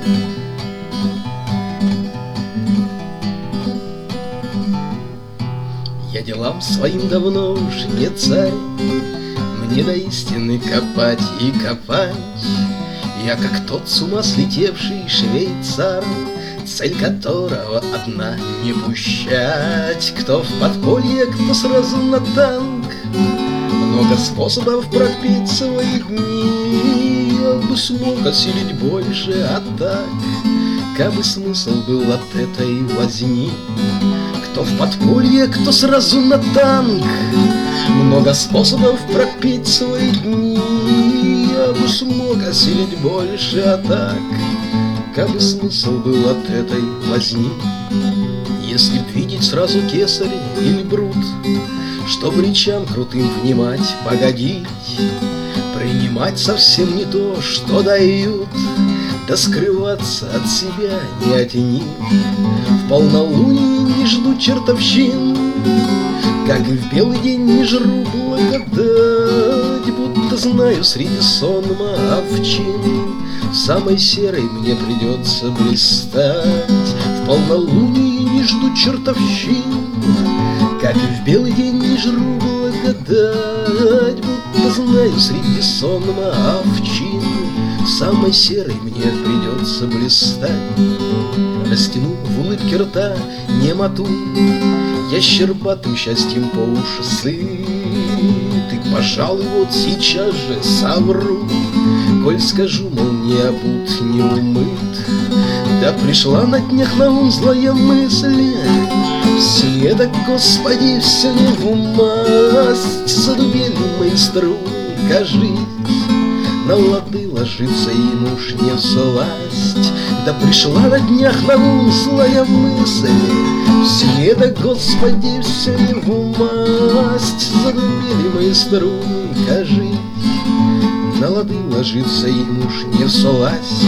Я делам своим давно уж не царь, мне до истины копать и копать. Я как тот с ума слетевший швейцар, цель которого одна — не пущать. Кто в подполье, кто сразу на танк, много способов пропить свои дни. Я бы смог осилить больше атак, кабы смысл был от этой возни. Кто в подполье, кто сразу на танк, много способов пропить свои дни. Я бы смог осилить больше атак, кабы смысл был от этой возни. Если б видеть сразу кесарь или брут, чтоб речам крутым внимать, погодить, принимать совсем не то, что дают, да скрываться от себя не от них. В полнолуние не жду чертовщин, как и в белый день не жру благодать, будто знаю среди сонма овчин в самой серой мне придется блистать. В полнолуние не жду чертовщин, как и в белый день не жру благодать, будто знаю среди сонма овчин в самой серой мне придется блистать. Растяну в улыбке рта немоту, я щербатым счастьем по уши сыт, и, пожалуй, вот сейчас же совру, коль скажу, мол, не обут, не умыт. Да пришла на днях на ум злая мысль, все это, Господи, все не в масть. Задубели мои струны, кажись, на лады ложится им уж не всласть. Да пришла на днях на ум злая мысль, все это, Господи, все не в масть. Задубели мои струны, кажись, на лады ложится им уж не всласть.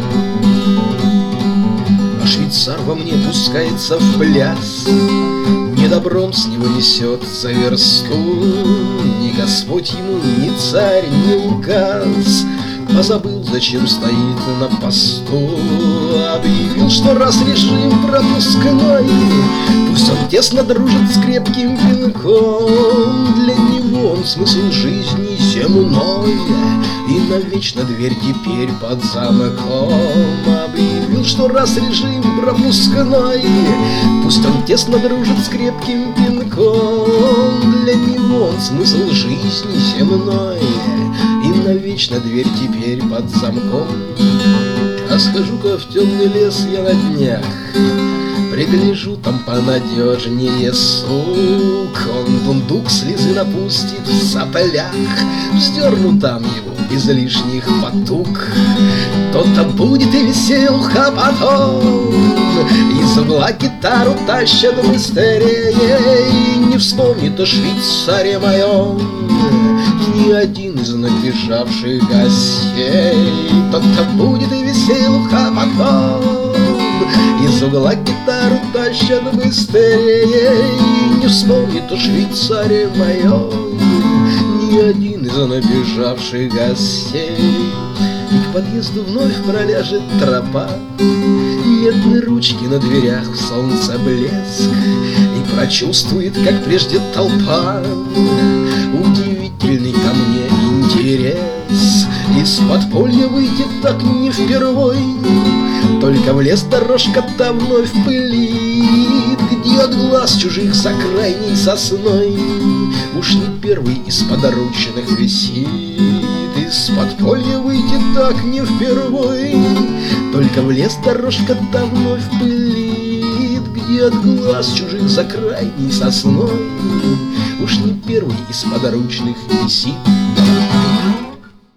А швейцар во мне пускается в пляс, не добром с него несет за версту. Ни Господь ему, ни царь, ни указ, позабыл, зачем стоит на посту. Объявил, что раз режим пропускной, пусть он тесно дружит с крепким венком. Для него он смысл жизни земной, и навечно дверь теперь под замком. Объявил, что раз режим пропускной, пусть он тесно дружит с крепким венком. Для него он смысл жизни земной, и навечно дверь теперь под замком. А схожу-ка в темный лес я на днях, пригляжу там понадежнее сук. Он дундук слезы напустит в соплях, вздерну там его без лишних потуг. Тот-то будет и весел, а потом из угла гитару тащат быстрее, и не вспомнит о швейцаре моем ни один из набежавших гостей. Тот-то будет и весел, а потом из угла гитару тащат быстрее, и не вспомнит о швейцаре моем ни один из набежавших гостей. И к подъезду вновь проляжет тропа, медные ручки на дверях в солнце блеск, и прочувствует, как прежде толпа, удивительный ко мне интерес. Из подполья выйти так не впервой, только в лес дорожка-то вновь пылит, где от глаз чужих за крайней сосной уж не первый из подручных висит. Из подполья выйти так не впервой, только в лес дорожка-то вновь пылит, где от глаз чужих за крайней сосной уж не первый из подручных висит.